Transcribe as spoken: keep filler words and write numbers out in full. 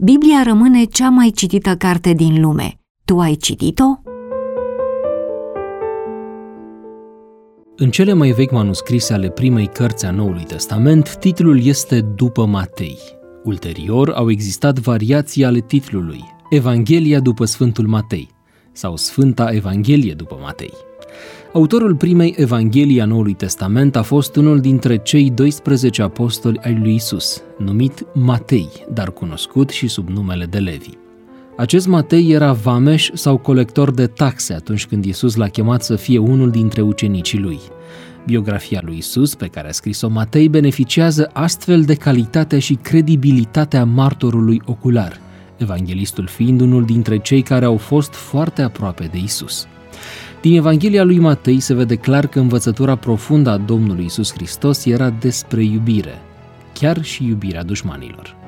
Biblia rămâne cea mai citită carte din lume. Tu ai citit-o? În cele mai vechi manuscrise ale primei cărți a Noului Testament, titlul este După Matei. Ulterior au existat variații ale titlului, Evanghelia după Sfântul Matei sau Sfânta Evanghelie după Matei. Autorul primei Evanghelii a Noului Testament a fost unul dintre cei doisprezece apostoli ai lui Isus, numit Matei, dar cunoscut și sub numele de Levi. Acest Matei era vameș sau colector de taxe atunci când Isus l-a chemat să fie unul dintre ucenicii lui. Biografia lui Isus, pe care a scris-o Matei, beneficiază astfel de calitatea și credibilitatea martorului ocular, evanghelistul fiind unul dintre cei care au fost foarte aproape de Isus. Din Evanghelia lui Matei se vede clar că învățătura profundă a Domnului Isus Hristos era despre iubire, chiar și iubirea dușmanilor.